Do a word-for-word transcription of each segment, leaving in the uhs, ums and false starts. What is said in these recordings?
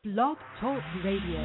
Blog Talk Radio.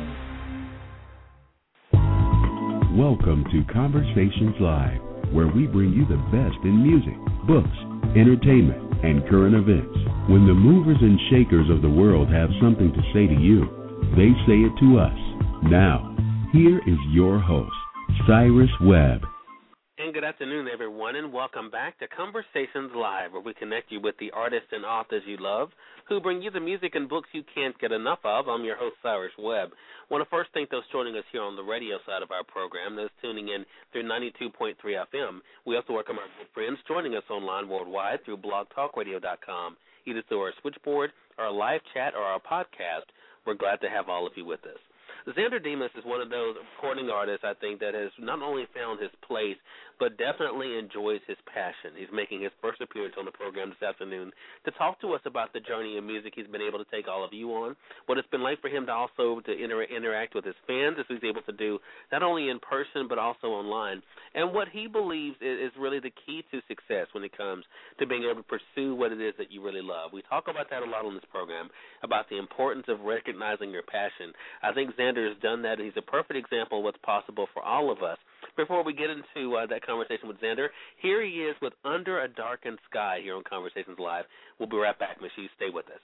Welcome to Conversations Live, where we bring you the best in music, books, entertainment, and current events. When the movers and shakers of the world have something to say to you, they say it to us. Now, here is your host, Cyrus Webb. And good afternoon, everyone, and welcome back to Conversations Live, where we connect you with the artists and authors you love who bring you the music and books you can't get enough of. I'm your host, Cyrus Webb. I want to first thank those joining us here on the radio side of our program, those tuning in through ninety-two point three F M. We also welcome our good friends joining us online worldwide through blog talk radio dot com, either through our switchboard, our live chat, or our podcast. We're glad to have all of you with us. Xander Demas is one of those recording artists, I think, that has not only found his place, but definitely enjoys his passion. He's making his first appearance on the program this afternoon to talk to us about the journey in music he's been able to take all of you on, what it's been like for him to also to inter- interact with his fans, as he's able to do not only in person but also online, and what he believes is, is really the key to success when it comes to being able to pursue what it is that you really love. We talk about that a lot on this program, about the importance of recognizing your passion. I think Xander has done that, and he's a perfect example of what's possible for all of us. Before we get into uh, that conversation with Xander, here he is with Under a Darkened Sky here on Conversations Live. We'll be right back, Michelle. Stay with us.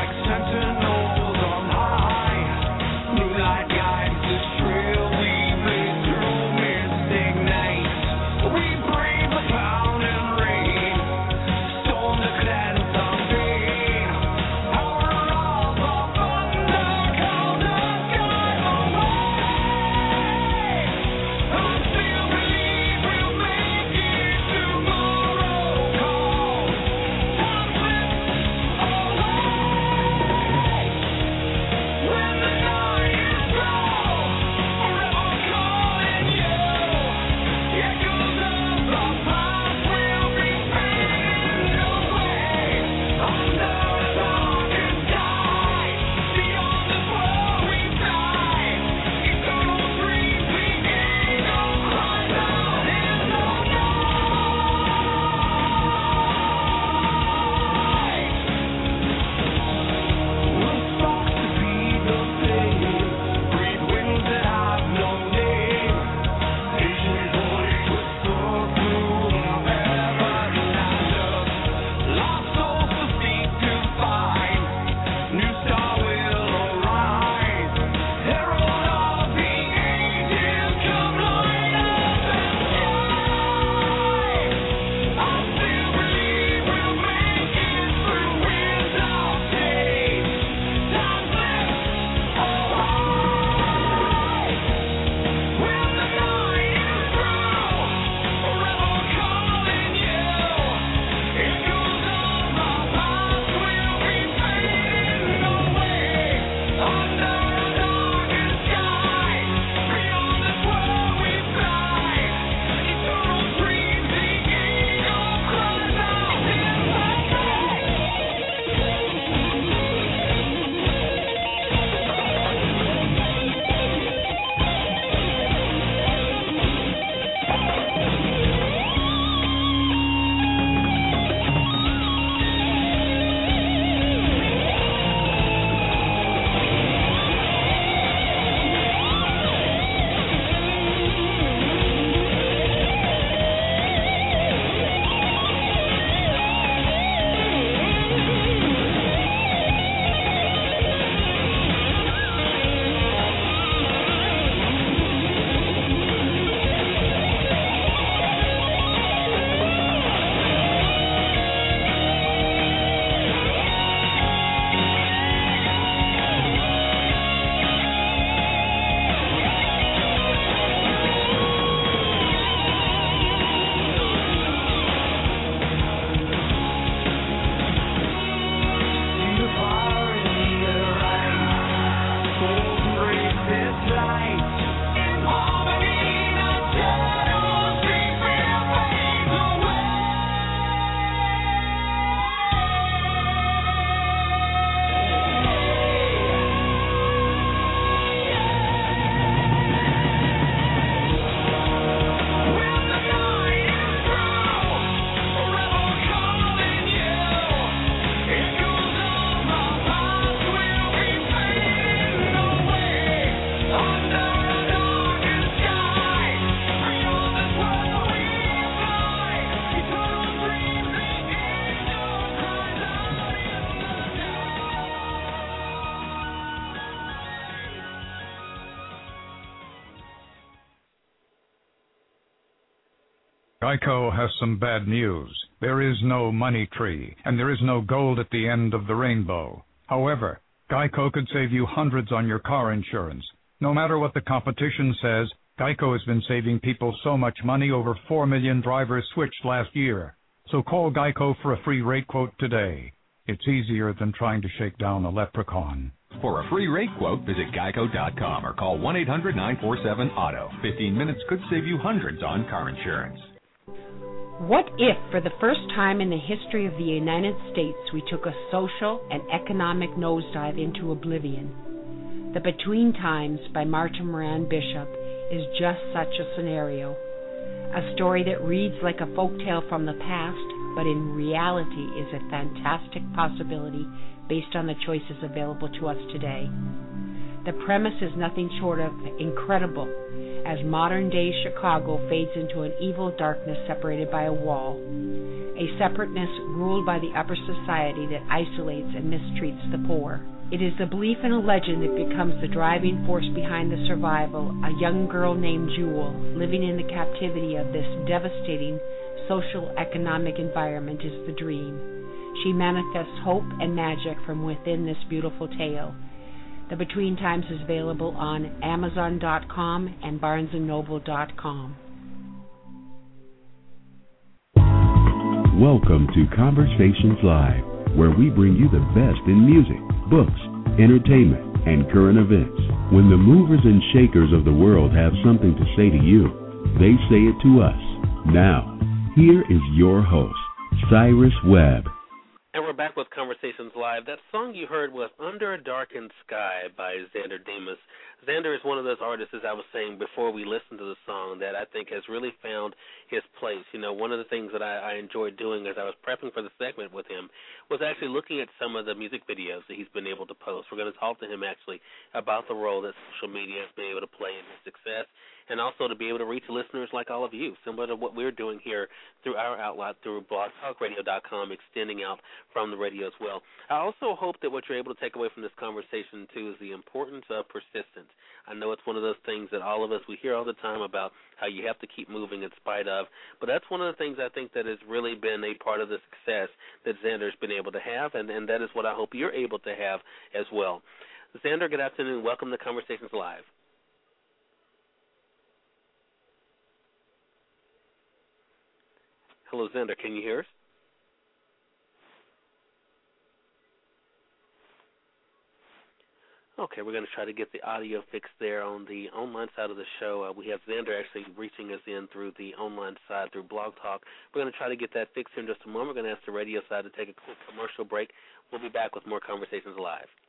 Sentinels on high, moonlight guides this trail we Geico has some bad news. There is no money tree, and there is no gold at the end of the rainbow. However, Geico could save you hundreds on your car insurance. No matter what the competition says, Geico has been saving people so much money, over four million drivers switched last year. So call Geico for a free rate quote today. It's easier than trying to shake down a leprechaun. For a free rate quote, visit geico dot com or call one eight hundred nine four seven auto. fifteen minutes could save you hundreds on car insurance. What if, for the first time in the history of the United States, we took a social and economic nosedive into oblivion? The Between Times by Martha Moran Bishop is just such a scenario. A story that reads like a folktale from the past, but in reality is a fantastic possibility based on the choices available to us today. The premise is nothing short of incredible, as modern-day Chicago fades into an evil darkness separated by a wall, a separateness ruled by the upper society that isolates and mistreats the poor. It is the belief in a legend that becomes the driving force behind the survival. A young girl named Jewel, living in the captivity of this devastating social economic environment, is the dream. She manifests hope and magic from within this beautiful tale. The Between Times is available on amazon dot com and barnes and noble dot com. Welcome to Conversations Live, where we bring you the best in music, books, entertainment, and current events. When the movers and shakers of the world have something to say to you, they say it to us. Now, here is your host, Cyrus Webb. And we're back with Conversations Live. That song you heard was Under a Darkened Sky by Xander Demus. Xander is one of those artists, as I was saying before we listened to the song, that I think has really found his place. You know, one of the things that I, I enjoyed doing as I was prepping for the segment with him was actually looking at some of the music videos that he's been able to post. We're going to talk to him actually about the role that social media has been able to play in his success, and also to be able to reach listeners like all of you, similar to what we're doing here through our outlet, through blog talk radio dot com, extending out from the radio as well. I also hope that what you're able to take away from this conversation, too, is the importance of persistence. I know it's one of those things that all of us, we hear all the time about how you have to keep moving in spite of, but that's one of the things I think that has really been a part of the success that Xander's been able to have, and, and that is what I hope you're able to have as well. Xander, good afternoon. Welcome to Conversations Live. Hello, Xander. Can you hear us? Okay, we're going to try to get the audio fixed there on the online side of the show. Uh, we have Xander actually reaching us in through the online side, through Blog Talk. We're going to try to get that fixed in just a moment. We're going to ask the radio side to take a quick commercial break. We'll be back with more Conversations Live.